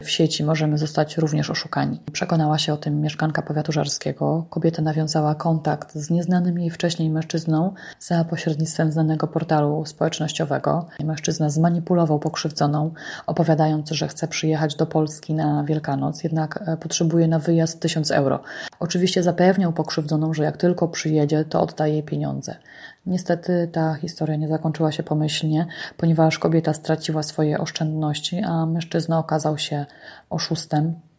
w sieci możemy zostać również oszukani. Przekonała się o tym mieszkanka powiatu żarskiego. Kobieta nawiązała kontakt z nieznanym jej wcześniej mężczyzną za pośrednictwem znanego portalu społecznościowego. Mężczyzna zmanipulował pokrzywdzoną, opowiadając, że chce przyjechać do Polski na Wielkanoc, jednak potrzebuje na wyjazd 1000 euro. Oczywiście zapewniał pokrzywdzoną, że jak tylko przyjedzie, to oddaje jej pieniądze. Niestety ta historia nie zakończyła się pomyślnie, ponieważ kobieta straciła swoje oszczędności, a mężczyzna okazał się oszustem.